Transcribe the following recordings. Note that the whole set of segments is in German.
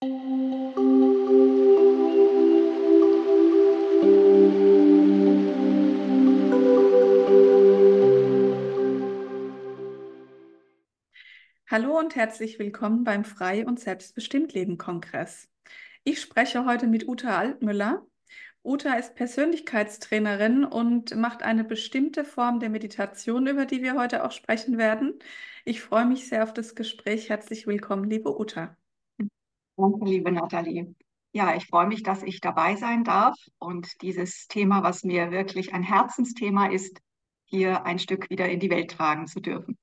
Hallo und herzlich willkommen beim Frei- und Selbstbestimmt-Leben-Kongress. Ich spreche heute mit Uta Altmüller. Uta ist Persönlichkeitstrainerin und macht eine bestimmte Form der Meditation, über die wir heute auch sprechen werden. Ich freue mich sehr auf das Gespräch. Herzlich willkommen, liebe Uta. Danke, liebe Nathalie. Ja, ich freue mich, dass ich dabei sein darf und dieses Thema, was mir wirklich ein Herzensthema ist, hier ein Stück wieder in die Welt tragen zu dürfen.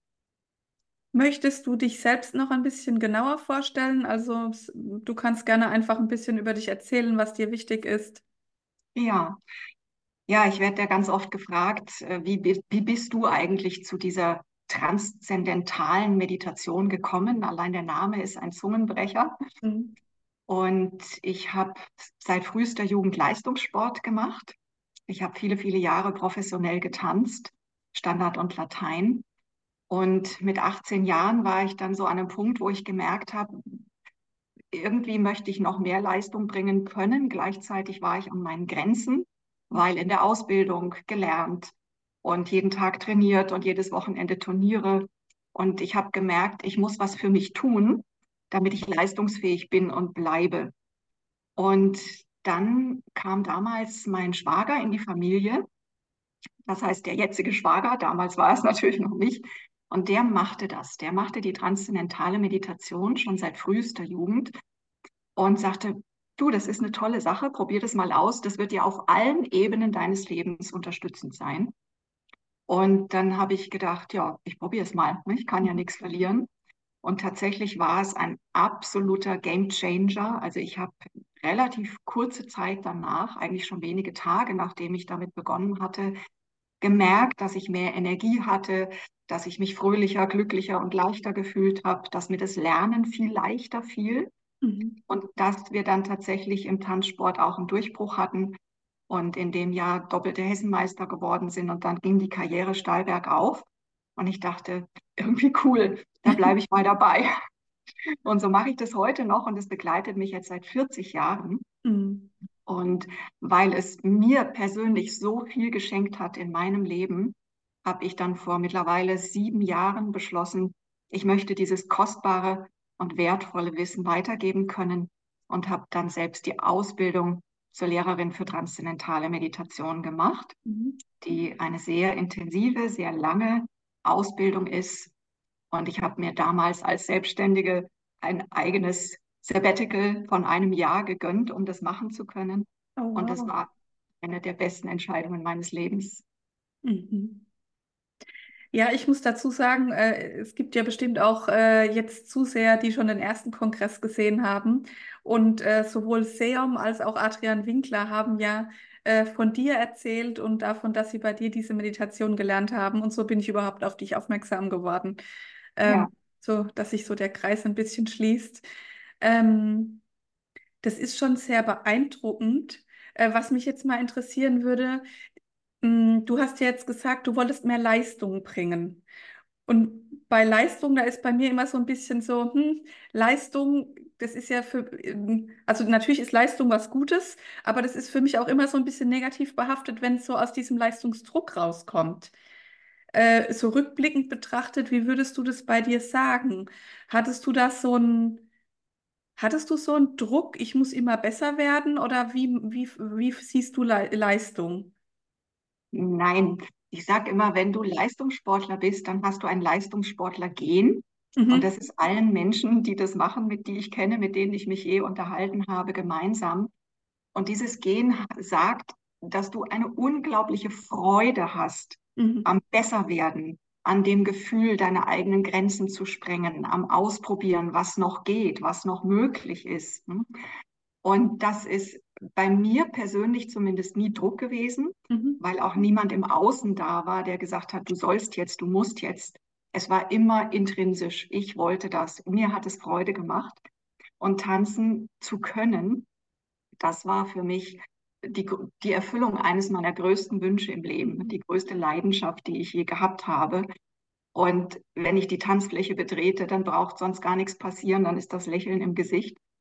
Möchtest du dich selbst noch ein bisschen genauer vorstellen? Also du kannst gerne einfach ein bisschen über dich erzählen, was dir wichtig ist. Ja, ja, ich werde ja ganz oft gefragt, wie bist du eigentlich zu dieser transzendentalen Meditation gekommen? Allein der Name ist ein Zungenbrecher. Mhm. Und ich habe seit frühester Jugend Leistungssport gemacht. Ich habe viele, viele Jahre professionell getanzt, Standard und Latein. Und mit 18 Jahren war ich dann so an einem Punkt, wo ich gemerkt habe, irgendwie möchte ich noch mehr Leistung bringen können. Gleichzeitig war ich an meinen Grenzen, weil in der Ausbildung gelernt und jeden Tag trainiert und jedes Wochenende Turniere. Und ich habe gemerkt, ich muss was für mich tun, damit ich leistungsfähig bin und bleibe. Und dann kam damals mein Schwager in die Familie, das heißt der jetzige Schwager, damals war es natürlich noch nicht. Und der machte das. Der machte die transzendentale Meditation schon seit frühester Jugend und sagte, du, das ist eine tolle Sache, probier das mal aus. Das wird dir auf allen Ebenen deines Lebens unterstützend sein. Und dann habe ich gedacht, ja, ich probiere es mal. Ich kann ja nichts verlieren. Und tatsächlich war es ein absoluter Game Changer. Also ich habe relativ kurze Zeit danach, eigentlich schon wenige Tage, nachdem ich damit begonnen hatte, gemerkt, dass ich mehr Energie hatte, dass ich mich fröhlicher, glücklicher und leichter gefühlt habe, dass mir das Lernen viel leichter fiel Mhm. und dass wir dann tatsächlich im Tanzsport auch einen Durchbruch hatten und in dem Jahr doppelte Hessenmeister geworden sind und dann ging die Karriere steil bergauf und ich dachte, irgendwie cool, da bleibe ich mal dabei. Und so mache ich das heute noch und es begleitet mich jetzt seit 40 Jahren. Mhm. Und weil es mir persönlich so viel geschenkt hat in meinem Leben, habe ich dann vor mittlerweile 7 Jahren beschlossen, ich möchte dieses kostbare und wertvolle Wissen weitergeben können und habe dann selbst die Ausbildung zur Lehrerin für transzendentale Meditation gemacht, Mhm. die eine sehr intensive, sehr lange Ausbildung ist. Und ich habe mir damals als Selbstständige ein eigenes Sabbatical von einem Jahr gegönnt, um das machen zu können. Oh, Und das wow. war eine der besten Entscheidungen meines Lebens. Mhm. Ja, ich muss dazu sagen, es gibt ja bestimmt auch jetzt Zuseher, die schon den ersten Kongress gesehen haben. Und sowohl Seom als auch Adrian Winkler haben ja von dir erzählt und davon, dass sie bei dir diese Meditation gelernt haben. Und so bin ich überhaupt auf dich aufmerksam geworden, Ja, so dass sich so der Kreis ein bisschen schließt. Ähm, Das ist schon sehr beeindruckend. Was mich jetzt mal interessieren würde, du hast ja jetzt gesagt, du wolltest mehr Leistung bringen. Und bei Leistung, da ist bei mir immer so ein bisschen so, Leistung, das ist ja also natürlich ist Leistung was Gutes, aber das ist für mich auch immer so ein bisschen negativ behaftet, wenn es so aus diesem Leistungsdruck rauskommt. So rückblickend betrachtet, wie würdest du das bei dir sagen? Hattest du das so ein Hattest du so einen Druck, ich muss immer besser werden oder wie siehst du Leistung? nein, ich sage immer, wenn du Leistungssportler bist, dann hast du ein Leistungssportler-Gen. Und Mhm. das ist allen Menschen, die das machen, die ich kenne, mit denen ich mich je unterhalten habe, gemeinsam. Und dieses Gen sagt, dass du eine unglaubliche Freude hast Mhm. am Besserwerden, an dem Gefühl, deine eigenen Grenzen zu sprengen, am Ausprobieren, was noch geht, was noch möglich ist. Und das ist bei mir persönlich zumindest nie Druck gewesen, Mhm. weil auch niemand im Außen da war, der gesagt hat, du sollst jetzt, du musst jetzt. Es war immer intrinsisch. Ich wollte das. Mir hat es Freude gemacht. Und tanzen zu können, das war für mich die Erfüllung eines meiner größten Wünsche im Leben, Mhm. die größte Leidenschaft, die ich je gehabt habe. Und wenn ich die Tanzfläche betrete, dann braucht sonst gar nichts passieren, dann ist das Lächeln im Gesicht.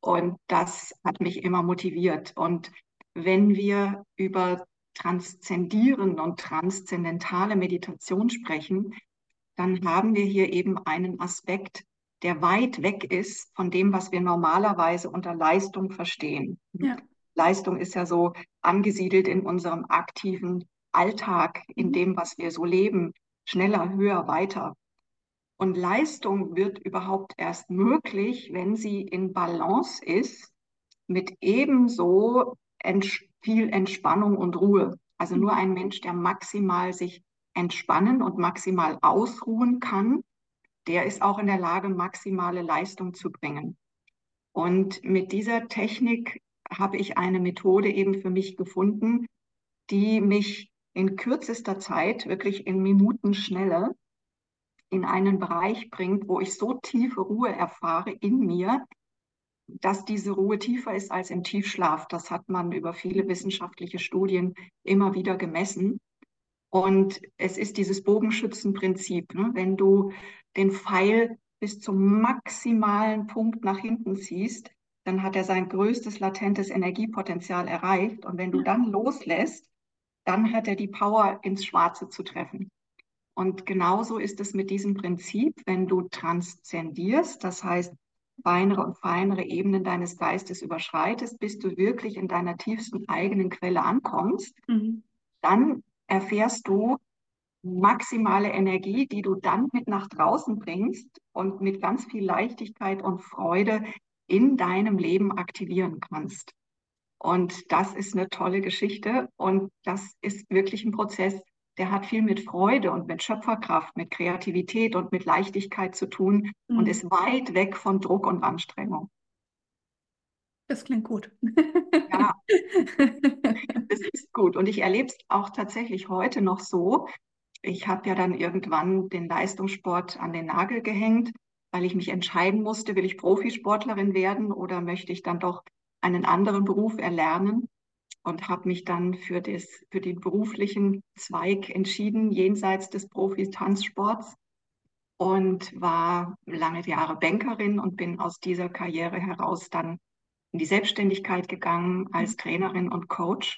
Und das hat mich immer motiviert. Und wenn wir über Transzendieren und transzendentale Meditation sprechen, dann haben wir hier eben einen Aspekt, der weit weg ist von dem, was wir normalerweise unter Leistung verstehen. Ja. Leistung ist ja so angesiedelt in unserem aktiven Alltag, in Mhm. dem, was wir so leben, schneller, höher, weiter. Und Leistung wird überhaupt erst möglich, wenn sie in Balance ist mit ebenso viel Entspannung und Ruhe. Also nur Mhm. ein Mensch, der maximal sich entspannen und maximal ausruhen kann, der ist auch in der Lage, maximale Leistung zu bringen. Und mit dieser Technik habe ich eine Methode eben für mich gefunden, die mich in kürzester Zeit, wirklich in Minutenschnelle, in einen Bereich bringt, wo ich so tiefe Ruhe erfahre in mir, dass diese Ruhe tiefer ist als im Tiefschlaf. Das hat man über viele wissenschaftliche Studien immer wieder gemessen. Und es ist dieses Bogenschützenprinzip, ne? Wenn du den Pfeil bis zum maximalen Punkt nach hinten ziehst, dann hat er sein größtes latentes Energiepotenzial erreicht. Und wenn du Ja. dann loslässt, dann hat er die Power, ins Schwarze zu treffen. Und genauso ist es mit diesem Prinzip, wenn du transzendierst, das heißt, feinere und feinere Ebenen deines Geistes überschreitest, bis du wirklich in deiner tiefsten eigenen Quelle ankommst, Mhm. dann erfährst du maximale Energie, die du dann mit nach draußen bringst und mit ganz viel Leichtigkeit und Freude in deinem Leben aktivieren kannst. Und das ist eine tolle Geschichte und das ist wirklich ein Prozess, der hat viel mit Freude und mit Schöpferkraft, mit Kreativität und mit Leichtigkeit zu tun und Mhm. ist weit weg von Druck und Anstrengung. Das klingt gut. Ja, es ist gut. Und ich erlebe es auch tatsächlich heute noch so. Ich habe ja dann irgendwann den Leistungssport an den Nagel gehängt, weil ich mich entscheiden musste, will ich Profisportlerin werden oder möchte ich dann doch einen anderen Beruf erlernen? Und habe mich dann für den beruflichen Zweig entschieden, jenseits des Profi-Tanzsports und war lange Jahre Bankerin und bin aus dieser Karriere heraus dann in die Selbstständigkeit gegangen als Trainerin und Coach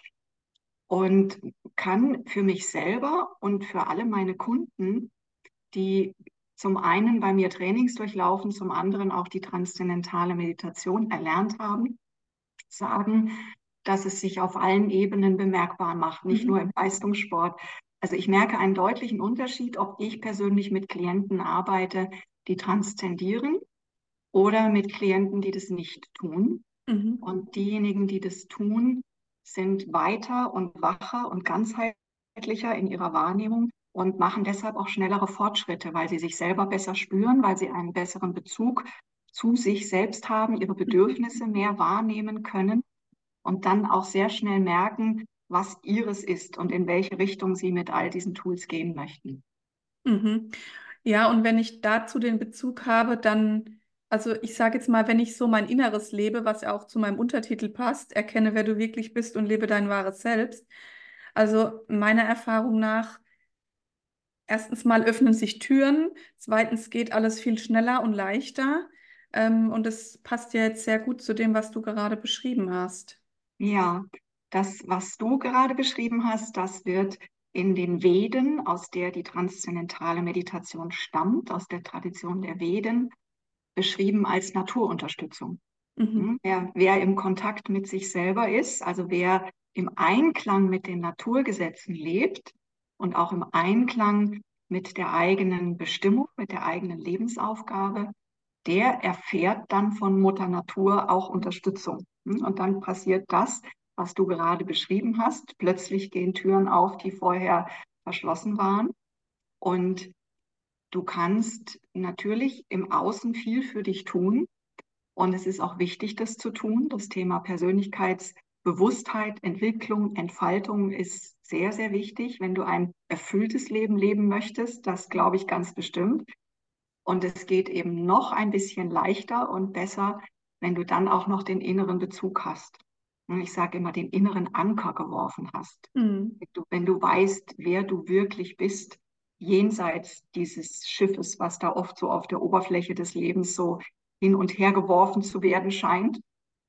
und kann für mich selber und für alle meine Kunden, die zum einen bei mir Trainings durchlaufen, zum anderen auch die transzendentale Meditation erlernt haben, sagen, dass es sich auf allen Ebenen bemerkbar macht, nicht Mhm. nur im Leistungssport. Also ich merke einen deutlichen Unterschied, ob ich persönlich mit Klienten arbeite, die transzendieren oder mit Klienten, die das nicht tun. Mhm. Und diejenigen, die das tun, sind weiter und wacher und ganzheitlicher in ihrer Wahrnehmung und machen deshalb auch schnellere Fortschritte, weil sie sich selber besser spüren, weil sie einen besseren Bezug zu sich selbst haben, ihre Mhm. Bedürfnisse mehr wahrnehmen können und dann auch sehr schnell merken, was ihres ist und in welche Richtung sie mit all diesen Tools gehen möchten. Mhm. Ja, und wenn ich dazu den Bezug habe, dann, also ich sage jetzt mal, wenn ich so mein Inneres lebe, was ja auch zu meinem Untertitel passt, erkenne, wer du wirklich bist und lebe dein wahres Selbst. Also meiner Erfahrung nach, erstens mal öffnen sich Türen, zweitens geht alles viel schneller und leichter. Und es passt ja jetzt sehr gut zu dem, was du gerade beschrieben hast. Ja, das, was du gerade beschrieben hast, das wird in den Veden, aus der die transzendentale Meditation stammt, aus der Tradition der Veden, beschrieben als Naturunterstützung. Mhm. Wer im Kontakt mit sich selber ist, also wer im Einklang mit den Naturgesetzen lebt und auch im Einklang mit der eigenen Bestimmung, mit der eigenen Lebensaufgabe, der erfährt dann von Mutter Natur auch Unterstützung. Und dann passiert das, was du gerade beschrieben hast. Plötzlich gehen Türen auf, die vorher verschlossen waren. Und du kannst natürlich im Außen viel für dich tun. Und es ist auch wichtig, das zu tun. Das Thema Persönlichkeitsbewusstheit, Entwicklung, Entfaltung ist sehr, sehr wichtig, wenn du ein erfülltes Leben leben möchtest. Das glaube ich ganz bestimmt. Und es geht eben noch ein bisschen leichter und besser, wenn du dann auch noch den inneren Bezug hast. Und ich sage immer, den inneren Anker geworfen hast. Mhm. Wenn du weißt, wer du wirklich bist, jenseits dieses Schiffes, was da oft so auf der Oberfläche des Lebens so hin und her geworfen zu werden scheint.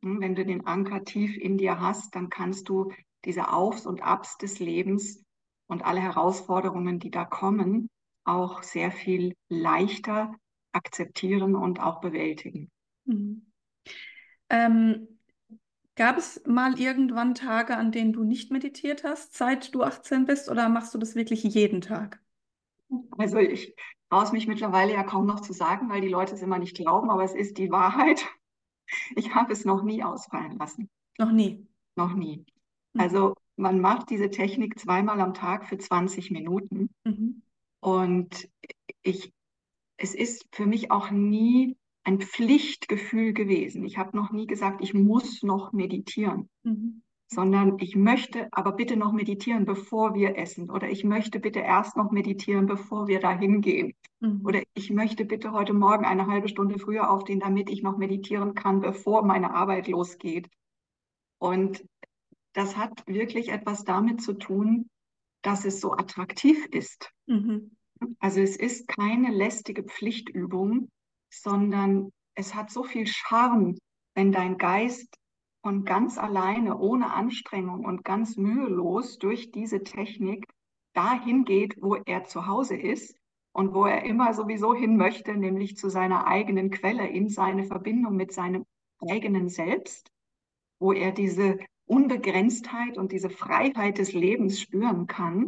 Wenn du den Anker tief in dir hast, dann kannst du diese Aufs und Abs des Lebens und alle Herausforderungen, die da kommen, auch sehr viel leichter akzeptieren und auch bewältigen. Mhm. Ähm, Gab es mal irgendwann Tage, an denen du nicht meditiert hast, seit du 18 bist, oder machst du das wirklich jeden Tag? Also ich traue es mich mittlerweile ja kaum noch zu sagen, weil die Leute es immer nicht glauben, aber es ist die Wahrheit. Ich habe es noch nie ausfallen lassen. Noch nie. Noch nie. Mhm. Also man macht diese Technik zweimal am Tag für 20 Minuten. Mhm. Und ich, es ist für mich auch nie ein Pflichtgefühl gewesen. Ich habe noch nie gesagt, ich muss noch meditieren, Mhm. sondern ich möchte aber bitte noch meditieren, bevor wir essen. Oder ich möchte bitte erst noch meditieren, bevor wir dahin gehen. Mhm. Oder ich möchte bitte heute Morgen eine halbe Stunde früher aufstehen, damit ich noch meditieren kann, bevor meine Arbeit losgeht. Und das hat wirklich etwas damit zu tun, dass es so attraktiv ist. Mhm. Also es ist keine lästige Pflichtübung, sondern es hat so viel Charme, wenn dein Geist von ganz alleine, ohne Anstrengung und ganz mühelos durch diese Technik dahin geht, wo er zu Hause ist und wo er immer sowieso hin möchte, nämlich zu seiner eigenen Quelle, in seine Verbindung mit seinem eigenen Selbst, wo er diese Unbegrenztheit und diese Freiheit des Lebens spüren kann.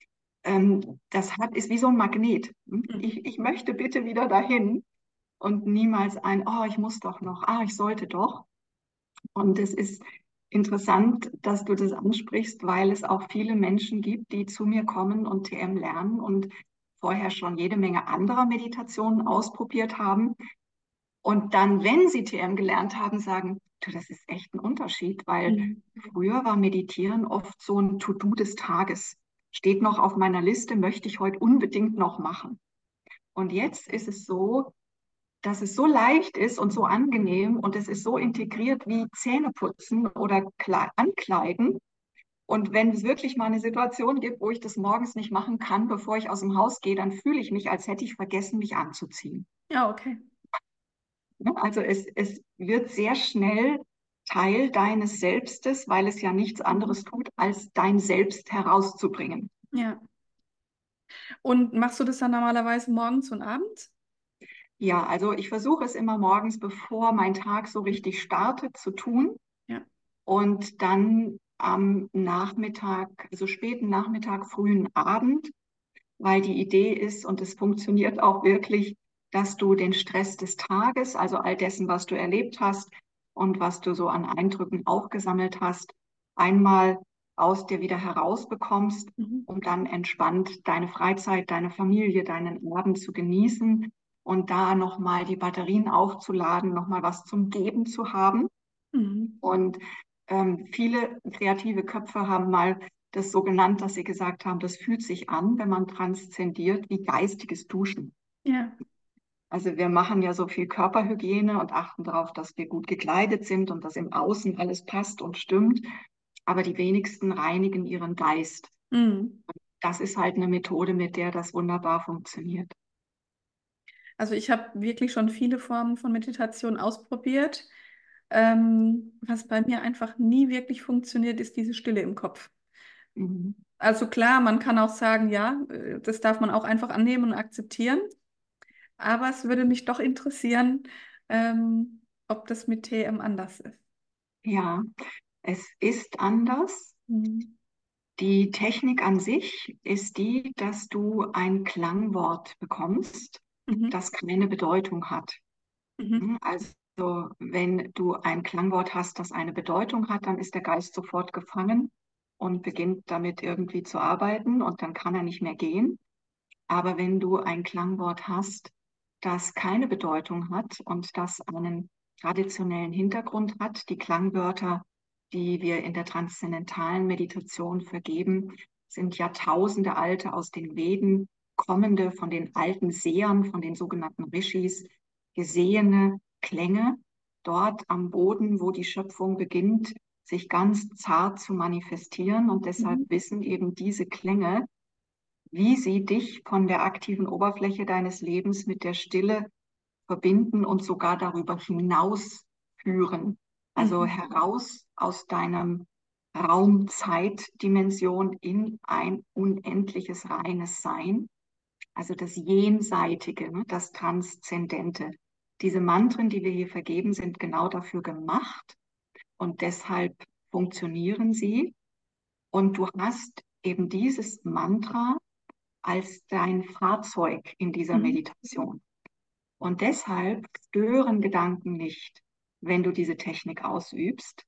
Ist wie so ein Magnet. Mhm. Ich möchte bitte wieder dahin und niemals oh, ich muss doch noch, ich sollte doch. Und es ist interessant, dass du das ansprichst, weil es auch viele Menschen gibt, die zu mir kommen und TM lernen und vorher schon jede Menge anderer Meditationen ausprobiert haben. Und dann, wenn sie TM gelernt haben, sagen, du, das ist echt ein Unterschied, weil Mhm. früher war Meditieren oft so ein To-Do des Tages. Steht noch auf meiner Liste, möchte ich heute unbedingt noch machen. Und jetzt ist es so, dass es so leicht ist und so angenehm und es ist so integriert wie Zähneputzen oder Ankleiden. Und wenn es wirklich mal eine Situation gibt, wo ich das morgens nicht machen kann, bevor ich aus dem Haus gehe, dann fühle ich mich, als hätte ich vergessen, mich anzuziehen. Ja, okay. Ne? Also es wird sehr schnell Teil deines Selbstes, weil es ja nichts Mhm. anderes tut, als dein Selbst herauszubringen. Ja. Und machst du das dann normalerweise morgens und abends? Ja, also ich versuche es immer morgens, bevor mein Tag so richtig startet, zu tun Ja. und dann am Nachmittag, also späten Nachmittag, frühen Abend, weil die Idee ist und es funktioniert auch wirklich, dass du den Stress des Tages, also all dessen, was du erlebt hast und was du so an Eindrücken aufgesammelt hast, einmal aus dir wieder herausbekommst, Mhm. um dann entspannt deine Freizeit, deine Familie, deinen Abend zu genießen und da nochmal die Batterien aufzuladen, nochmal was zum Geben zu haben. Mhm. Und viele kreative Köpfe haben mal das so genannt, dass sie gesagt haben, das fühlt sich an, wenn man transzendiert, wie geistiges Duschen. Ja. Also wir machen ja so viel Körperhygiene und achten darauf, dass wir gut gekleidet sind und dass im Außen alles passt und stimmt. Aber die wenigsten reinigen ihren Geist. Mhm. Das ist halt eine Methode, mit der das wunderbar funktioniert. Also ich habe wirklich schon viele Formen von Meditation ausprobiert. Was bei mir einfach nie wirklich funktioniert, ist diese Stille im Kopf. Mhm. Also klar, man kann auch sagen, ja, das darf man auch einfach annehmen und akzeptieren. Aber es würde mich doch interessieren, ob das mit TM anders ist. Ja, es ist anders. Mhm. Die Technik an sich ist die, dass du ein Klangwort bekommst, Mhm. das keine Bedeutung hat. Mhm. Also wenn du ein Klangwort hast, das eine Bedeutung hat, dann ist der Geist sofort gefangen und beginnt damit irgendwie zu arbeiten und dann kann er nicht mehr gehen. Aber wenn du ein Klangwort hast, das keine Bedeutung hat und das einen traditionellen Hintergrund hat, die Klangwörter, die wir in der transzendentalen Meditation vergeben, sind Jahrtausende alte aus den Veden, kommende von den alten Sehern, von den sogenannten Rishis, gesehene Klänge, dort am Boden, wo die Schöpfung beginnt, sich ganz zart zu manifestieren. Und deshalb Mhm. wissen eben diese Klänge, wie sie dich von der aktiven Oberfläche deines Lebens mit der Stille verbinden und sogar darüber hinaus führen. Also Mhm. heraus aus deinem Raum-Zeit-Dimension in ein unendliches reines Sein, also das Jenseitige, ne, das Transzendente. Diese Mantren, die wir hier vergeben, sind genau dafür gemacht und deshalb funktionieren sie. Und du hast eben dieses Mantra als dein Fahrzeug in dieser Mhm. Meditation. Und deshalb stören Gedanken nicht, wenn du diese Technik ausübst.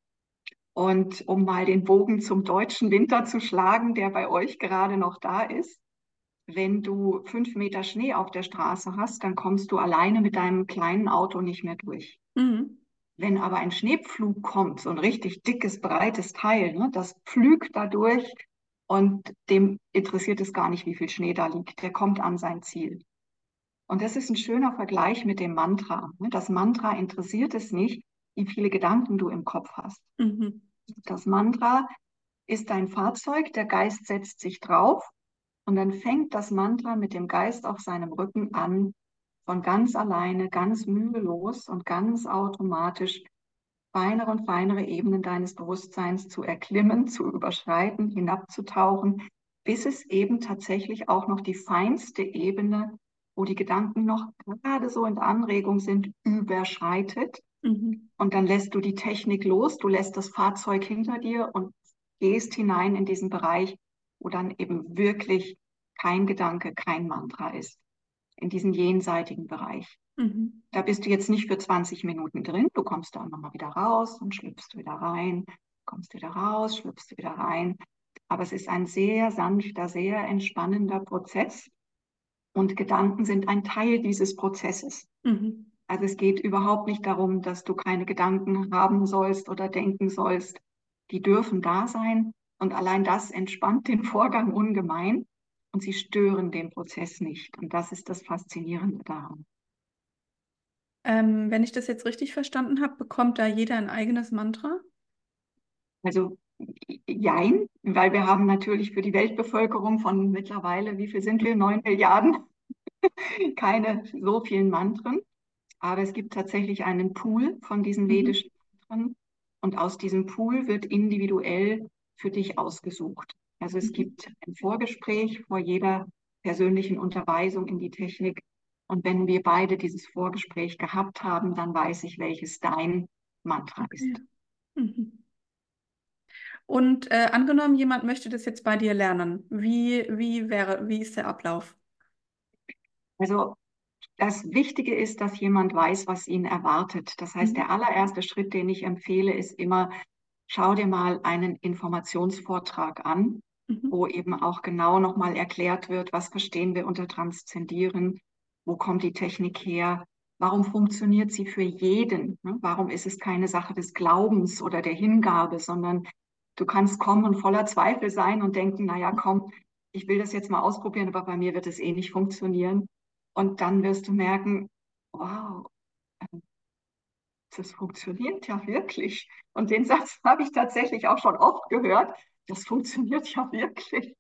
Und um mal den Bogen zum deutschen Winter zu schlagen, der bei euch gerade noch da ist, wenn du 5 Meter Schnee auf der Straße hast, dann kommst du alleine mit deinem kleinen Auto nicht mehr durch. Mhm. Wenn aber ein Schneepflug kommt, so ein richtig dickes, breites Teil, ne, das pflügt dadurch und dem interessiert es gar nicht, wie viel Schnee da liegt. Der kommt an sein Ziel. Und das ist ein schöner Vergleich mit dem Mantra. Ne. Das Mantra interessiert es nicht, wie viele Gedanken du im Kopf hast. Mhm. Das Mantra ist dein Fahrzeug, der Geist setzt sich drauf und dann fängt das Mantra mit dem Geist auf seinem Rücken an, von ganz alleine, ganz mühelos und ganz automatisch feinere und feinere Ebenen deines Bewusstseins zu erklimmen, zu überschreiten, hinabzutauchen, bis es eben tatsächlich auch noch die feinste Ebene, wo die Gedanken noch gerade so in der Anregung sind, überschreitet. Mhm. Und dann lässt du die Technik los, du lässt das Fahrzeug hinter dir und gehst hinein in diesen Bereich, wo dann eben wirklich kein Gedanke, kein Mantra ist, in diesen jenseitigen Bereich. Mhm. Da bist du jetzt nicht für 20 Minuten drin, du kommst da nochmal wieder raus und schlüpfst wieder rein, kommst wieder raus, schlüpfst wieder rein. Aber es ist ein sehr sanfter, sehr entspannender Prozess und Gedanken sind ein Teil dieses Prozesses. Mhm. Also es geht überhaupt nicht darum, dass du keine Gedanken haben sollst oder denken sollst. Die dürfen da sein und allein das entspannt den Vorgang ungemein und sie stören den Prozess nicht. Und das ist das Faszinierende daran. Wenn ich das jetzt richtig verstanden habe, bekommt da jeder ein eigenes Mantra? Also jein, weil wir haben natürlich für die Weltbevölkerung von mittlerweile, wie viel sind wir? 9 Milliarden, keine so vielen Mantren. Aber es gibt tatsächlich einen Pool von diesen Mhm. vedischen Mantren und aus diesem Pool wird individuell für dich ausgesucht. Also es Mhm. gibt ein Vorgespräch vor jeder persönlichen Unterweisung in die Technik. Und wenn wir beide dieses Vorgespräch gehabt haben, dann weiß ich, welches dein Mantra Okay. ist. Mhm. Und angenommen, jemand möchte das jetzt bei dir lernen. Wie ist der Ablauf? Also das Wichtige ist, dass jemand weiß, was ihn erwartet. Das heißt, Mhm. der allererste Schritt, den ich empfehle, ist immer, schau dir mal einen Informationsvortrag an, Mhm. wo eben auch genau nochmal erklärt wird, was verstehen wir unter Transzendieren, wo kommt die Technik her, warum funktioniert sie für jeden, ne? Warum ist es keine Sache des Glaubens oder der Hingabe, sondern du kannst kommen und voller Zweifel sein und denken, naja, komm, ich will das jetzt mal ausprobieren, aber bei mir wird es eh nicht funktionieren. Und dann wirst du merken, wow, das funktioniert ja wirklich. Und den Satz habe ich tatsächlich auch schon oft gehört. Das funktioniert ja wirklich.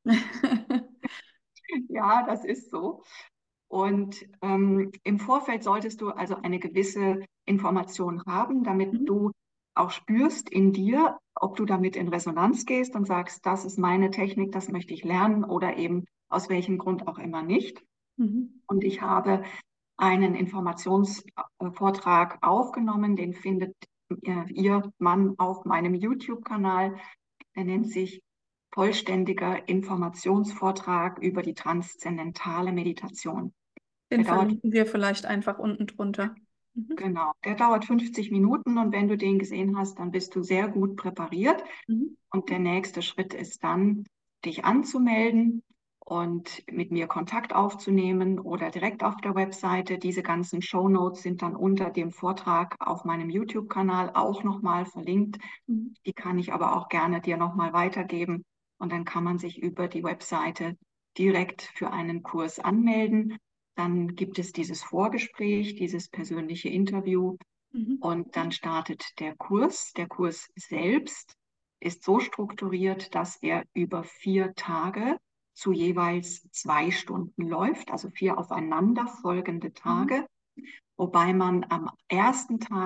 Ja, das ist so. Und im Vorfeld solltest du also eine gewisse Information haben, damit Mhm. du auch spürst in dir, ob du damit in Resonanz gehst und sagst, das ist meine Technik, das möchte ich lernen oder eben aus welchem Grund auch immer nicht. Mhm. Und ich habe einen Informationsvortrag aufgenommen, den findet ihr Mann auf meinem YouTube-Kanal. Der nennt sich Vollständiger Informationsvortrag über die transzendentale Meditation. Den Der dauert, verlinken wir vielleicht einfach unten drunter. Mhm. genau, der dauert 50 Minuten und wenn du den gesehen hast, dann bist du sehr gut präpariert. Mhm. Und der nächste Schritt ist dann, dich anzumelden und mit mir Kontakt aufzunehmen oder direkt auf der Webseite. Diese ganzen Shownotes sind dann unter dem Vortrag auf meinem YouTube-Kanal auch nochmal verlinkt. Mhm. Die kann ich aber auch gerne dir nochmal weitergeben. Und dann kann man sich über die Webseite direkt für einen Kurs anmelden. Dann gibt es dieses Vorgespräch, dieses persönliche Interview Mhm. und dann startet der Kurs. Der Kurs selbst ist so strukturiert, dass er über 4 Tage zu jeweils 2 Stunden läuft, also 4 aufeinander folgende Mhm. Tage, wobei man am ersten Tag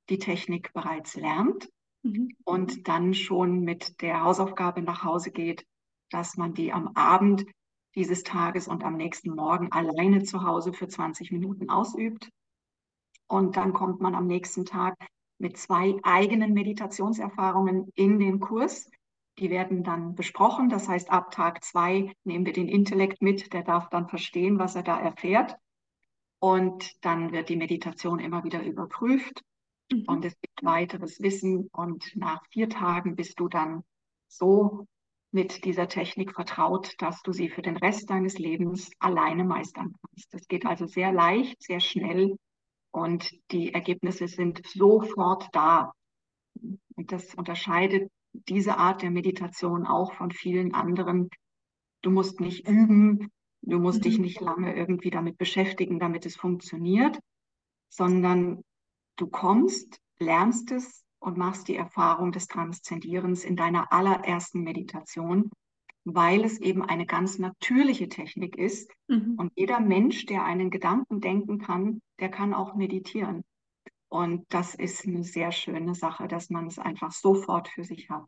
die Technik bereits lernt Mhm. und dann schon mit der Hausaufgabe nach Hause geht, dass man die am Abend dieses Tages und am nächsten Morgen alleine zu Hause für 20 Minuten ausübt. Und dann kommt man am nächsten Tag mit 2 eigenen Meditationserfahrungen in den Kurs. Die werden dann besprochen. Das heißt, ab Tag 2 nehmen wir den Intellekt mit. Der darf dann verstehen, was er da erfährt. Und dann wird die Meditation immer wieder überprüft. Und Mhm. es gibt weiteres Wissen. Und nach 4 Tagen bist du dann so mit dieser Technik vertraut, dass du sie für den Rest deines Lebens alleine meistern kannst. Das geht also sehr leicht, sehr schnell und die Ergebnisse sind sofort da. Und das unterscheidet diese Art der Meditation auch von vielen anderen. Du musst nicht üben, du musst dich Mhm. nicht lange irgendwie damit beschäftigen, damit es funktioniert, sondern du kommst, lernst es und machst die Erfahrung des Transzendierens in deiner allerersten Meditation, weil es eben eine ganz natürliche Technik ist. Mhm. Und jeder Mensch, der einen Gedanken denken kann, der kann auch meditieren. Und das ist eine sehr schöne Sache, dass man es einfach sofort für sich hat.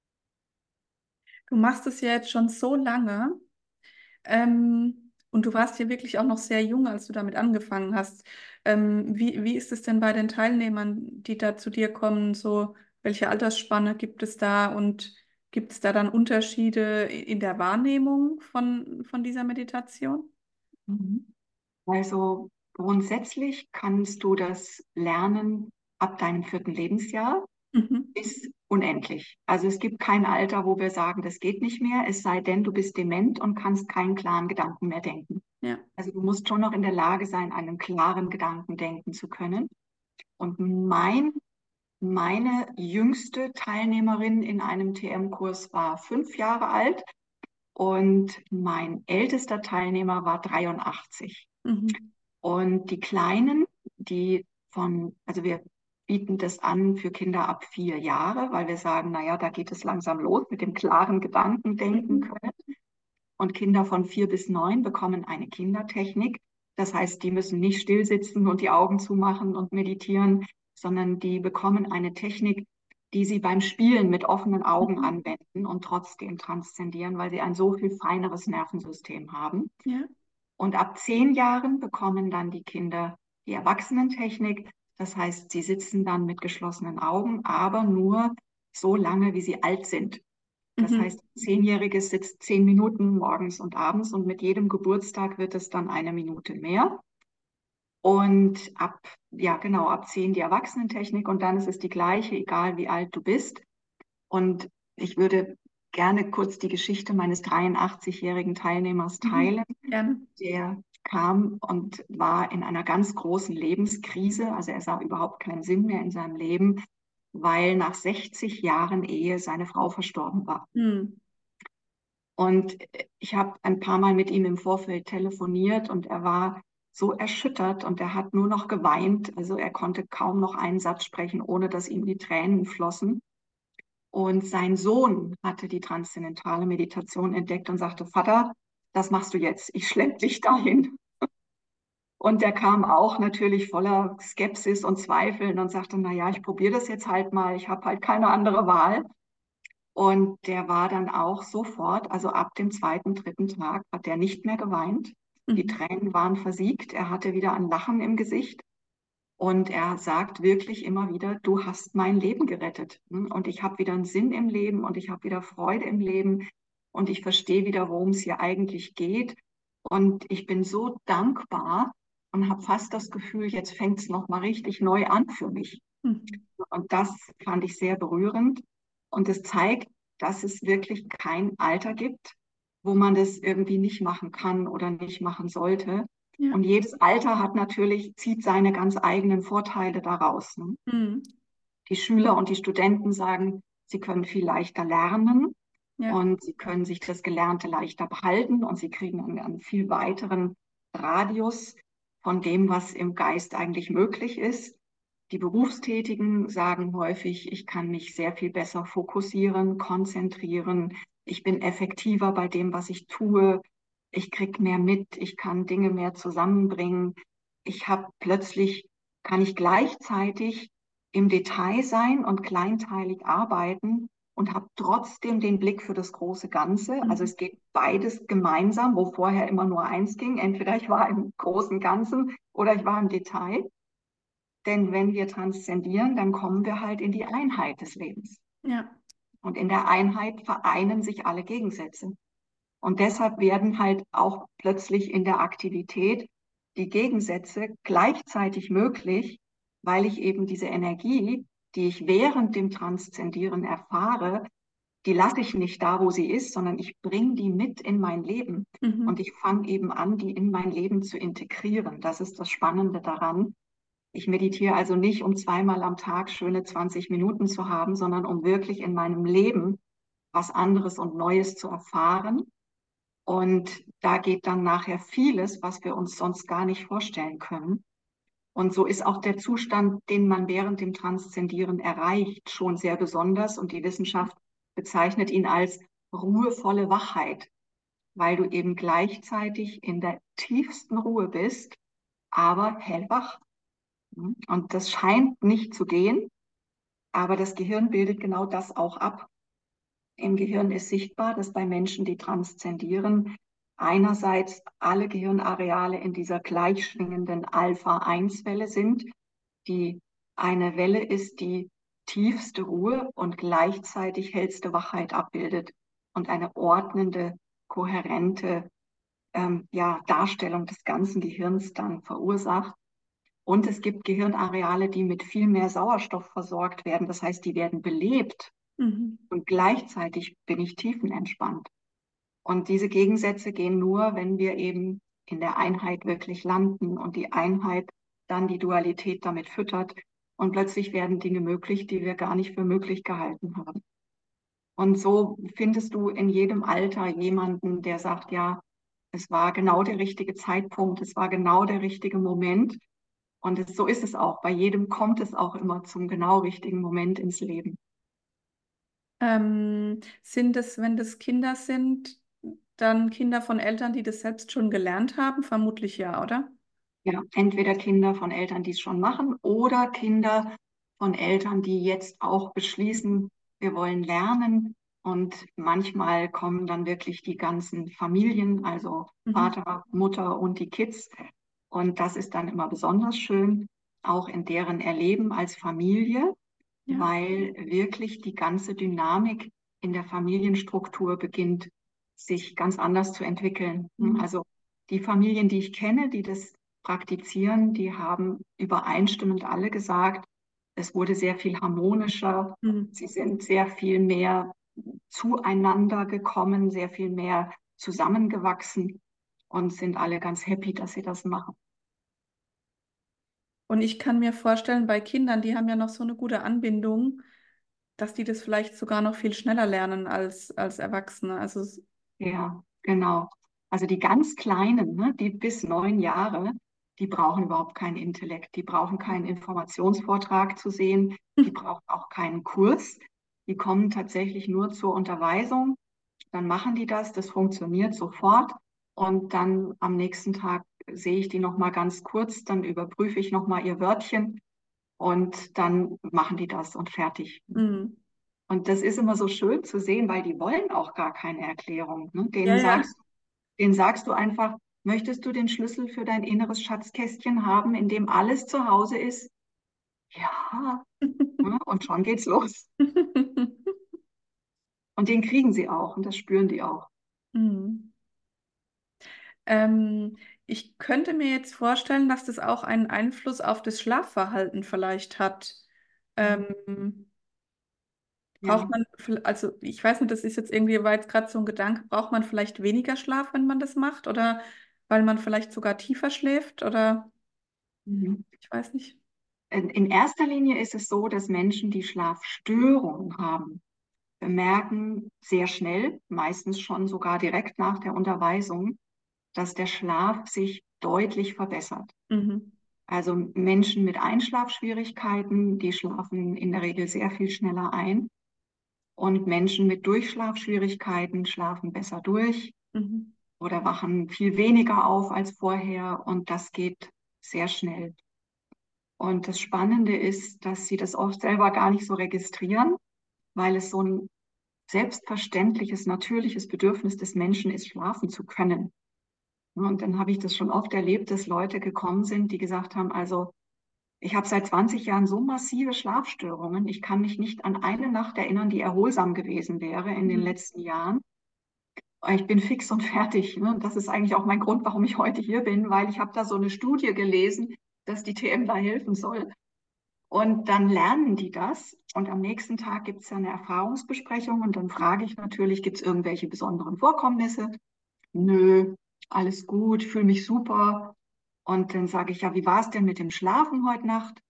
Du machst es ja jetzt schon so lange. Und du warst ja wirklich auch noch sehr jung, als du damit angefangen hast. Wie ist es denn bei den Teilnehmern, die da zu dir kommen? So, welche Altersspanne gibt es da und gibt es da dann Unterschiede in der Wahrnehmung von dieser Meditation? Mhm. Also grundsätzlich kannst du das lernen ab deinem 4. Lebensjahr Mhm. bis unendlich. Also es gibt kein Alter, wo wir sagen, das geht nicht mehr, es sei denn, du bist dement und kannst keinen klaren Gedanken mehr denken. Ja. Also du musst schon noch in der Lage sein, einen klaren Gedanken denken zu können. Und meine jüngste Teilnehmerin in einem TM-Kurs war 5 Jahre alt und mein ältester Teilnehmer war 83. Mhm. Und die Kleinen, also wir bieten das an für Kinder ab 4 Jahre, weil wir sagen, naja, da geht es langsam los mit dem klaren Gedanken denken Mhm. können. Und Kinder von 4 bis 9 bekommen eine Kindertechnik. Das heißt, die müssen nicht still sitzen und die Augen zumachen und meditieren, sondern die bekommen eine Technik, die sie beim Spielen mit offenen Augen Mhm. anwenden und trotzdem transzendieren, weil sie ein so viel feineres Nervensystem haben. Ja. Und ab 10 Jahren bekommen dann die Kinder die Erwachsenentechnik. Das heißt, sie sitzen dann mit geschlossenen Augen, aber nur so lange, wie sie alt sind. Das Mhm. heißt, 10-Jähriges sitzt 10 Minuten morgens und abends und mit jedem Geburtstag wird es dann eine Minute mehr. Und ja genau, ab 10 die Erwachsenentechnik und dann ist es die gleiche, egal wie alt du bist. Und ich würde gerne kurz die Geschichte meines 83-jährigen Teilnehmers Mhm. teilen. Gerne. Der kam und war in einer ganz großen Lebenskrise. Also er sah überhaupt keinen Sinn mehr in seinem Leben, weil nach 60 Jahren Ehe seine Frau verstorben war. Mhm. Und ich habe ein paar Mal mit ihm im Vorfeld telefoniert und er war so erschüttert und er hat nur noch geweint. Also er konnte kaum noch einen Satz sprechen, ohne dass ihm die Tränen flossen. Und sein Sohn hatte die transzendentale Meditation entdeckt und sagte, Vater, das machst du jetzt. Ich schlepp dich dahin. Und der kam auch natürlich voller Skepsis und Zweifeln und sagte, na ja, ich probiere das jetzt halt mal. Ich habe halt keine andere Wahl. Und der war dann auch sofort, also ab dem 2., 3. Tag, hat er nicht mehr geweint. Die Mhm. Tränen waren versiegt. Er hatte wieder ein Lachen im Gesicht. Und er sagt wirklich immer wieder, du hast mein Leben gerettet. Und ich habe wieder einen Sinn im Leben und ich habe wieder Freude im Leben und ich verstehe wieder, worum es hier eigentlich geht. Und ich bin so dankbar und habe fast das Gefühl, jetzt fängt es nochmal richtig neu an für mich. Mhm. Und das fand ich sehr berührend. Und es zeigt, dass es wirklich kein Alter gibt, wo man das irgendwie nicht machen kann oder nicht machen sollte. Ja. Und jedes Alter zieht seine ganz eigenen Vorteile daraus. Ne? Mhm. Die Schüler und die Studenten sagen, sie können viel leichter lernen Ja. und sie können sich das Gelernte leichter behalten und sie kriegen einen viel weiteren Radius von dem, was im Geist eigentlich möglich ist. Die Berufstätigen sagen häufig, ich kann mich sehr viel besser fokussieren, konzentrieren, ich bin effektiver bei dem, was ich tue, ich kriege mehr mit, ich kann Dinge mehr zusammenbringen. Ich habe plötzlich, kann ich gleichzeitig im Detail sein und kleinteilig arbeiten und habe trotzdem den Blick für das große Ganze. Also Mhm. es geht beides gemeinsam, wo vorher immer nur eins ging. Entweder ich war im großen Ganzen oder ich war im Detail. Denn wenn wir transzendieren, dann kommen wir halt in die Einheit des Lebens. Ja. Und in der Einheit vereinen sich alle Gegensätze. Und deshalb werden halt auch plötzlich in der Aktivität die Gegensätze gleichzeitig möglich, weil ich eben diese Energie, die ich während dem Transzendieren erfahre, die lasse ich nicht da, wo sie ist, sondern ich bringe die mit in mein Leben. Und Mhm. ich fange eben an, die in mein Leben zu integrieren. Das ist das Spannende daran. Ich meditiere also nicht, um zweimal am Tag schöne 20 Minuten zu haben, sondern um wirklich in meinem Leben was anderes und Neues zu erfahren. Und da geht dann nachher vieles, was wir uns sonst gar nicht vorstellen können. Und so ist auch der Zustand, den man während dem Transzendieren erreicht, schon sehr besonders. Und die Wissenschaft bezeichnet ihn als ruhevolle Wachheit, weil du eben gleichzeitig in der tiefsten Ruhe bist, aber hellwach. Und das scheint nicht zu gehen, aber das Gehirn bildet genau das auch ab. Im Gehirn ist sichtbar, dass bei Menschen, die transzendieren, einerseits alle Gehirnareale in dieser gleichschwingenden Alpha-1-Welle sind, die eine Welle ist, die tiefste Ruhe und gleichzeitig hellste Wachheit abbildet und eine ordnende, kohärente Darstellung des ganzen Gehirns dann verursacht. Und es gibt Gehirnareale, die mit viel mehr Sauerstoff versorgt werden. Das heißt, die werden belebt Mhm. und gleichzeitig bin ich tiefenentspannt. Und diese Gegensätze gehen nur, wenn wir eben in der Einheit wirklich landen und die Einheit dann die Dualität damit füttert. Und plötzlich werden Dinge möglich, die wir gar nicht für möglich gehalten haben. Und so findest du in jedem Alter jemanden, der sagt, ja, es war genau der richtige Zeitpunkt, es war genau der richtige Moment. Und so ist es auch. Bei jedem kommt es auch immer zum genau richtigen Moment ins Leben. Sind es, wenn das Kinder sind, dann Kinder von Eltern, die das selbst schon gelernt haben? Vermutlich ja, oder? Ja, entweder Kinder von Eltern, die es schon machen, oder Kinder von Eltern, die jetzt auch beschließen, wir wollen lernen. Und manchmal kommen dann wirklich die ganzen Familien, also Mhm. Vater, Mutter und die Kids. Und das ist dann immer besonders schön, auch in deren Erleben als Familie, Ja. weil wirklich die ganze Dynamik in der Familienstruktur beginnt, sich ganz anders zu entwickeln. Mhm. Also die Familien, die ich kenne, die das praktizieren, die haben übereinstimmend alle gesagt, es wurde sehr viel harmonischer, Mhm. sie sind sehr viel mehr zueinander gekommen, sehr viel mehr zusammengewachsen und sind alle ganz happy, dass sie das machen. Und ich kann mir vorstellen, bei Kindern, die haben ja noch so eine gute Anbindung, dass die das vielleicht sogar noch viel schneller lernen als Erwachsene. Also, Ja, genau. Also die ganz Kleinen, ne, die bis 9 Jahre, die brauchen überhaupt keinen Intellekt, die brauchen keinen Informationsvortrag zu sehen, die brauchen auch keinen Kurs. Die kommen tatsächlich nur zur Unterweisung, dann machen die das, das funktioniert sofort und dann am nächsten Tag sehe ich die noch mal ganz kurz, dann überprüfe ich noch mal ihr Wörtchen und dann machen die das und fertig. mhm. Und das ist immer so schön zu sehen, weil die wollen auch gar keine Erklärung. Ne? Ja, ja. Denen sagst du einfach, möchtest du den Schlüssel für dein inneres Schatzkästchen haben, in dem alles zu Hause ist? Ja, ne? Und schon geht's los. Und den kriegen sie auch und das spüren die auch. Mhm. Ähm, Ich könnte mir jetzt vorstellen, dass das auch einen Einfluss auf das Schlafverhalten vielleicht hat. Ähm, Braucht Ja. man, also ich weiß nicht, das ist jetzt irgendwie, war jetzt gerade so ein Gedanke, braucht man vielleicht weniger Schlaf, wenn man das macht? Oder weil man vielleicht sogar tiefer schläft? Oder Mhm. ich weiß nicht. In erster Linie ist es so, dass Menschen, die Schlafstörungen haben, bemerken sehr schnell, meistens schon sogar direkt nach der Unterweisung, dass der Schlaf sich deutlich verbessert. Mhm. Also Menschen mit Einschlafschwierigkeiten, die schlafen in der Regel sehr viel schneller ein. Und Menschen mit Durchschlafschwierigkeiten schlafen besser durch Mhm. oder wachen viel weniger auf als vorher. Und das geht sehr schnell. Und das Spannende ist, dass sie das oft selber gar nicht so registrieren, weil es so ein selbstverständliches, natürliches Bedürfnis des Menschen ist, schlafen zu können. Und dann habe ich das schon oft erlebt, dass Leute gekommen sind, die gesagt haben, also ich habe seit 20 Jahren so massive Schlafstörungen, ich kann mich nicht an eine Nacht erinnern, die erholsam gewesen wäre in den Mhm. letzten Jahren. Ich bin fix und fertig. Ne? Das ist eigentlich auch mein Grund, warum ich heute hier bin, weil ich habe da so eine Studie gelesen, dass die TM da helfen soll. Und dann lernen die das. Und am nächsten Tag gibt es ja eine Erfahrungsbesprechung. Und dann frage ich natürlich, gibt es irgendwelche besonderen Vorkommnisse? Nö, alles gut, fühle mich super. Und dann sage ich, ja, wie war es denn mit dem Schlafen heute Nacht?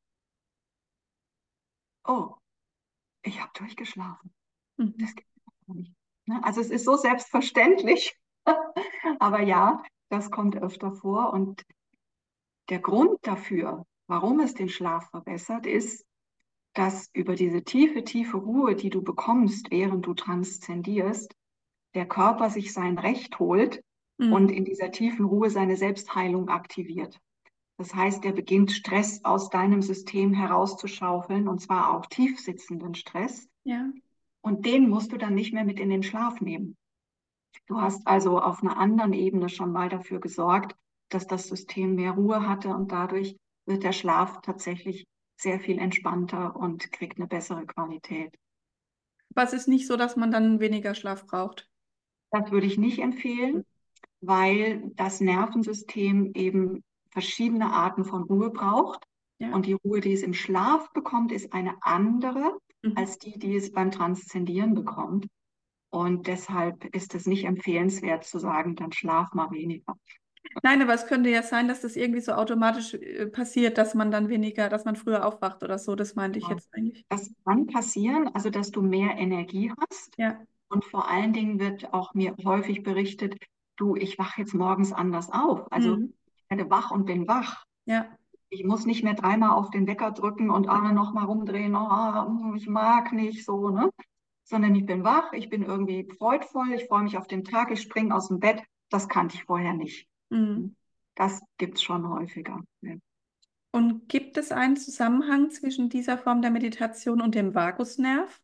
Oh, ich habe durchgeschlafen. Mhm. Das gibt es gar nicht. Ne? Also es ist so selbstverständlich. Aber ja, das kommt öfter vor. Und der Grund dafür, warum es den Schlaf verbessert, ist, dass über diese tiefe, tiefe Ruhe, die du bekommst, während du transzendierst, der Körper sich sein Recht holt und Mhm. in dieser tiefen Ruhe seine Selbstheilung aktiviert. Das heißt, er beginnt Stress aus deinem System herauszuschaufeln, und zwar auch tiefsitzenden Stress. Ja. Und den musst du dann nicht mehr mit in den Schlaf nehmen. Du hast also auf einer anderen Ebene schon mal dafür gesorgt, dass das System mehr Ruhe hatte, und dadurch wird der Schlaf tatsächlich sehr viel entspannter und kriegt eine bessere Qualität. Was ist nicht so, dass man dann weniger Schlaf braucht? Das würde ich nicht empfehlen, weil das Nervensystem eben verschiedene Arten von Ruhe braucht. Ja. Und die Ruhe, die es im Schlaf bekommt, ist eine andere Mhm. als die, die es beim Transzendieren bekommt. Und deshalb ist es nicht empfehlenswert zu sagen, dann schlaf mal weniger. Nein, aber es könnte ja sein, dass das irgendwie so automatisch passiert, dass man dann weniger, dass man früher aufwacht oder so. Das meinte ich Ja. jetzt eigentlich. Das kann passieren, also dass du mehr Energie hast. Ja. Und vor allen Dingen wird auch mir häufig berichtet, du, ich wache jetzt morgens anders auf. Also Mhm. ich werde wach und bin wach. Ja. Ich muss nicht mehr dreimal auf den Wecker drücken und noch mal rumdrehen, oh, ich mag nicht so, ne? Sondern ich bin wach, ich bin irgendwie freudvoll, ich freue mich auf den Tag, ich springe aus dem Bett. Das kannte ich vorher nicht. Mhm. Das gibt es schon häufiger. Ne? Und gibt es einen Zusammenhang zwischen dieser Form der Meditation und dem Vagusnerv?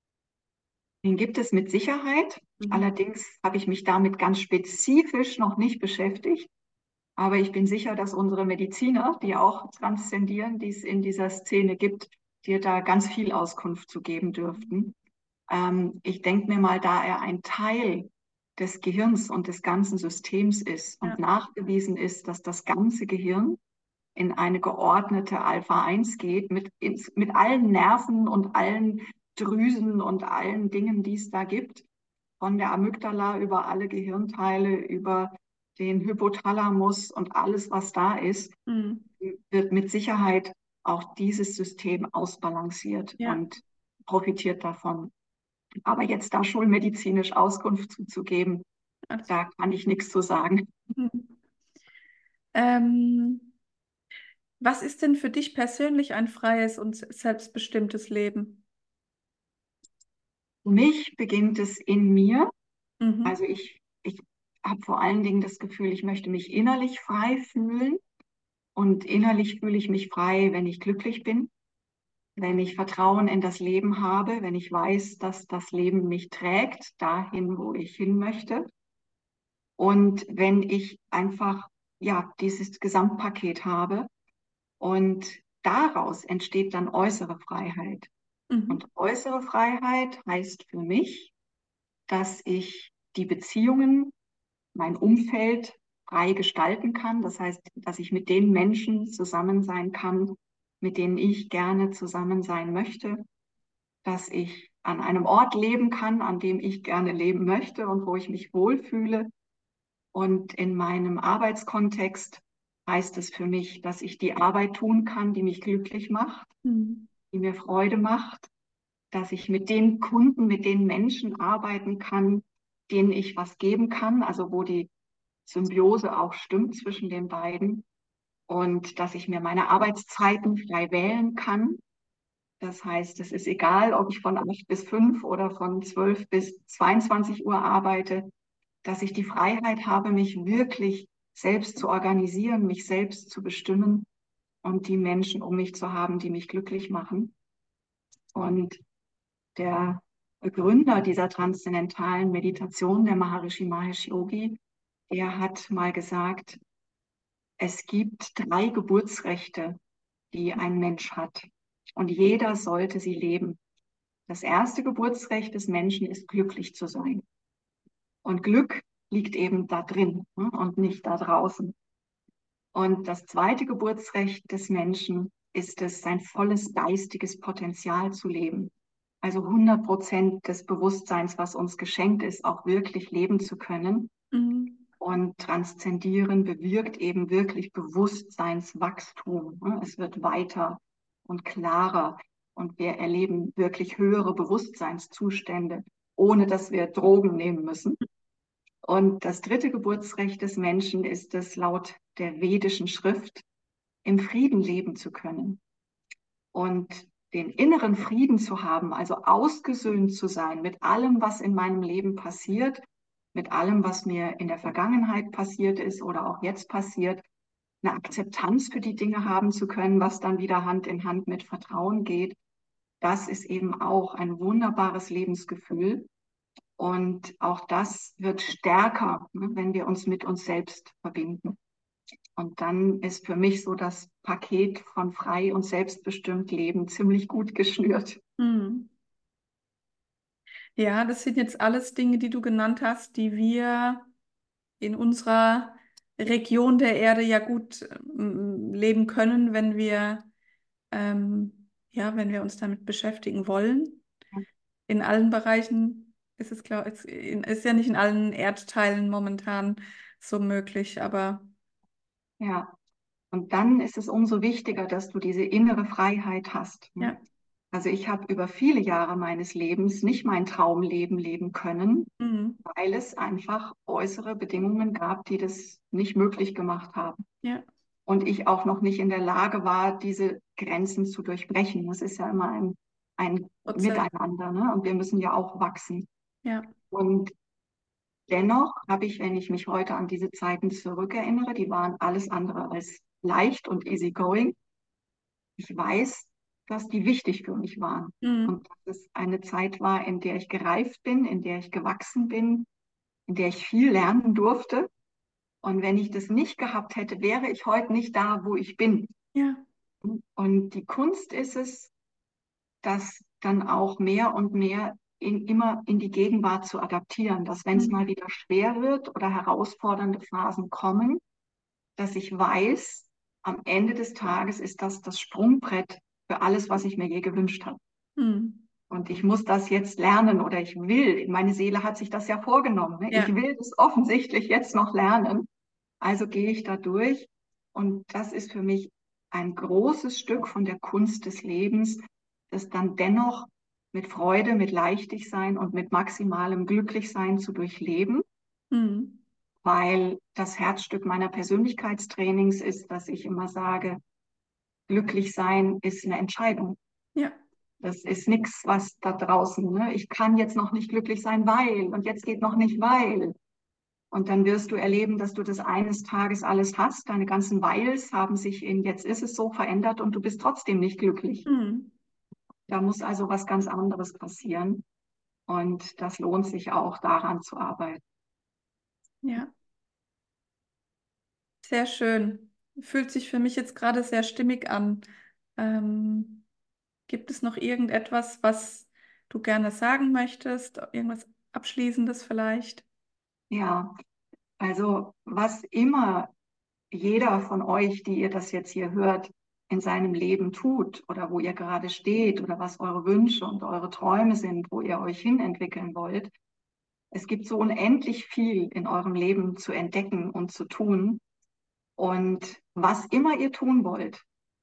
Den gibt es mit Sicherheit. Mhm. Allerdings habe ich mich damit ganz spezifisch noch nicht beschäftigt. Aber ich bin sicher, dass unsere Mediziner, die auch transzendieren, die es in dieser Szene gibt, dir da ganz viel Auskunft zu geben dürften. Ich denke mir mal, da er ein Teil des Gehirns und des ganzen Systems ist und Ja. nachgewiesen ist, dass das ganze Gehirn in eine geordnete Alpha-1 geht, mit allen Nerven und allen Drüsen und allen Dingen, die es da gibt, von der Amygdala über alle Gehirnteile, über den Hypothalamus und alles, was da ist, Mhm. wird mit Sicherheit auch dieses System ausbalanciert Ja. und profitiert davon. Aber jetzt da schulmedizinisch Auskunft zuzugeben, Alles. da kann ich nichts zu sagen. Mhm. Ähm, Was ist denn für dich persönlich ein freies und selbstbestimmtes Leben? Für mich beginnt es in mir. Mhm. Also ich habe vor allen Dingen das Gefühl, ich möchte mich innerlich frei fühlen. Und innerlich fühle ich mich frei, wenn ich glücklich bin, wenn ich Vertrauen in das Leben habe, wenn ich weiß, dass das Leben mich trägt, dahin, wo ich hin möchte. Und wenn ich einfach, ja, dieses Gesamtpaket habe, und daraus entsteht dann äußere Freiheit. Mhm. Und äußere Freiheit heißt für mich, dass ich die Beziehungen, mein Umfeld frei gestalten kann. Das heißt, dass ich mit den Menschen zusammen sein kann, mit denen ich gerne zusammen sein möchte, dass ich an einem Ort leben kann, an dem ich gerne leben möchte und wo ich mich wohlfühle. Und in meinem Arbeitskontext heißt es für mich, dass ich die Arbeit tun kann, die mich glücklich macht, Mhm. die mir Freude macht, dass ich mit den Kunden, mit den Menschen arbeiten kann, denen ich was geben kann, also wo die Symbiose auch stimmt zwischen den beiden, und dass ich mir meine Arbeitszeiten frei wählen kann. Das heißt, es ist egal, ob ich von 8 bis 5 oder von 12 bis 22 Uhr arbeite, dass ich die Freiheit habe, mich wirklich selbst zu organisieren, mich selbst zu bestimmen und die Menschen um mich zu haben, die mich glücklich machen. Und der Begründer dieser transzendentalen Meditation, der Maharishi Mahesh Yogi, der hat mal gesagt, es gibt 3 Geburtsrechte, die ein Mensch hat. Und jeder sollte sie leben. Das erste Geburtsrecht des Menschen ist, glücklich zu sein. Und Glück liegt eben da drin, ne, und nicht da draußen. Und das zweite Geburtsrecht des Menschen ist es, sein volles geistiges Potenzial zu leben. Also 100% des Bewusstseins, was uns geschenkt ist, auch wirklich leben zu können. Mhm. Und Transzendieren bewirkt eben wirklich Bewusstseinswachstum. Es wird weiter und klarer und wir erleben wirklich höhere Bewusstseinszustände, ohne dass wir Drogen nehmen müssen. Und das dritte Geburtsrecht des Menschen ist es, laut der vedischen Schrift im Frieden leben zu können. Und den inneren Frieden zu haben, also ausgesöhnt zu sein mit allem, was in meinem Leben passiert, mit allem, was mir in der Vergangenheit passiert ist oder auch jetzt passiert, eine Akzeptanz für die Dinge haben zu können, was dann wieder Hand in Hand mit Vertrauen geht, das ist eben auch ein wunderbares Lebensgefühl. Und auch das wird stärker, ne, wenn wir uns mit uns selbst verbinden. Und dann ist für mich so das Paket von frei und selbstbestimmt Leben ziemlich gut geschnürt. Mhm. Ja, das sind jetzt alles Dinge, die du genannt hast, die wir in unserer Region der Erde ja gut leben können, wenn wir, ja, wenn wir uns damit beschäftigen wollen. In allen Bereichen ist es, glaube ich, ist ja nicht in allen Erdteilen momentan so möglich, aber Ja, und dann ist es umso wichtiger, dass du diese innere Freiheit hast. ja. Also ich habe über viele Jahre meines Lebens nicht mein Traumleben leben können, Mhm. weil es einfach äußere Bedingungen gab, die das nicht möglich gemacht haben. Ja. Und ich auch noch nicht in der Lage war, diese Grenzen zu durchbrechen. Das ist ja immer ein Prozess. Miteinander, ne? Und wir müssen ja auch wachsen. Ja. Und dennoch habe ich, wenn ich mich heute an diese Zeiten zurückerinnere, die waren alles andere als leicht und easygoing. Ich weiß, dass die wichtig für mich waren. Mhm. Und dass es eine Zeit war, in der ich gereift bin, in der ich gewachsen bin, in der ich viel lernen durfte. Und wenn ich das nicht gehabt hätte, wäre ich heute nicht da, wo ich bin. Ja. Und die Kunst ist es, das dann auch mehr und mehr immer in die Gegenwart zu adaptieren, dass wenn es Mhm. mal wieder schwer wird oder herausfordernde Phasen kommen, dass ich weiß, am Ende des Tages ist das das Sprungbrett für alles, was ich mir je gewünscht habe. Mhm. Und ich muss das jetzt lernen oder ich will, meine Seele hat sich das ja vorgenommen. Ne? Ich Ja. will das offensichtlich jetzt noch lernen. Also gehe ich da durch. Und das ist für mich ein großes Stück von der Kunst des Lebens, das dann dennoch mit Freude, mit Leichtigsein und mit maximalem Glücklichsein zu durchleben, Mhm. weil das Herzstück meiner Persönlichkeitstrainings ist, dass ich immer sage, glücklich sein ist eine Entscheidung. Ja. Das ist nichts, was da draußen, ne? Ich kann jetzt noch nicht glücklich sein, weil, und jetzt geht noch nicht, weil. Und dann wirst du erleben, dass du das eines Tages alles hast. Deine ganzen Weils haben sich in jetzt ist es so verändert und du bist trotzdem nicht glücklich. Mhm. Da muss also was ganz anderes passieren. Und das lohnt sich auch, daran zu arbeiten. Ja. Sehr schön. Fühlt sich für mich jetzt gerade sehr stimmig an. Ähm, Gibt es noch irgendetwas, was du gerne sagen möchtest? Irgendwas Abschließendes vielleicht? Ja, also was immer jeder von euch, die ihr das jetzt hier hört, in seinem Leben tut oder wo ihr gerade steht oder was eure Wünsche und eure Träume sind, wo ihr euch hinentwickeln wollt. Es gibt so unendlich viel in eurem Leben zu entdecken und zu tun. Und was immer ihr tun wollt,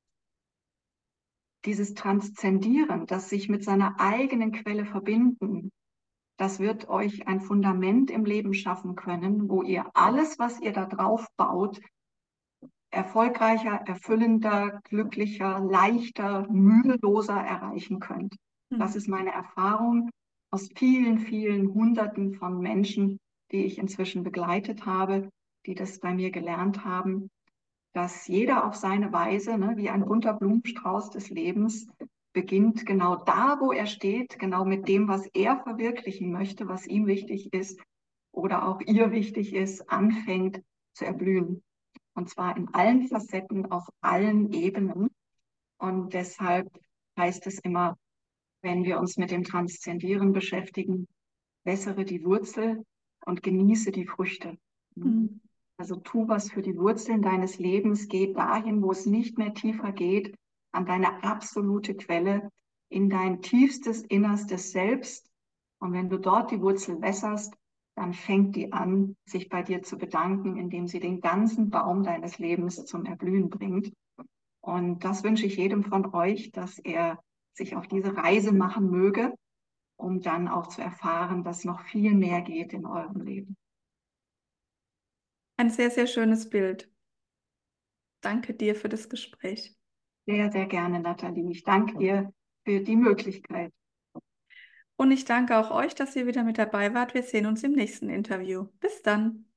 dieses Transzendieren, das sich mit seiner eigenen Quelle verbinden, das wird euch ein Fundament im Leben schaffen können, wo ihr alles, was ihr da drauf baut, erfolgreicher, erfüllender, glücklicher, leichter, müheloser erreichen könnt. Das Mhm. ist meine Erfahrung aus vielen, vielen Hunderten von Menschen, die ich inzwischen begleitet habe, die das bei mir gelernt haben. dass jeder auf seine Weise, ne, wie ein bunter Blumenstrauß des Lebens, beginnt genau da, wo er steht, genau mit dem, was er verwirklichen möchte, was ihm wichtig ist oder auch ihr wichtig ist, anfängt zu erblühen. Und zwar in allen Facetten, auf allen Ebenen. Und deshalb heißt es immer, wenn wir uns mit dem Transzendieren beschäftigen, wässere die Wurzel und genieße die Früchte. Mhm. Also tu was für die Wurzeln deines Lebens, geh dahin, wo es nicht mehr tiefer geht, an deine absolute Quelle, in dein tiefstes, innerstes Selbst. Und wenn du dort die Wurzel wässerst, dann fängt die an, sich bei dir zu bedanken, indem sie den ganzen Baum deines Lebens zum Erblühen bringt. Und das wünsche ich jedem von euch, dass er sich auf diese Reise machen möge, um dann auch zu erfahren, dass noch viel mehr geht in eurem Leben. Ein sehr, sehr schönes Bild. Danke dir für das Gespräch. Sehr, sehr gerne, Nathalie. Ich danke dir für die Möglichkeit. Und ich danke auch euch, dass ihr wieder mit dabei wart. Wir sehen uns im nächsten Interview. Bis dann.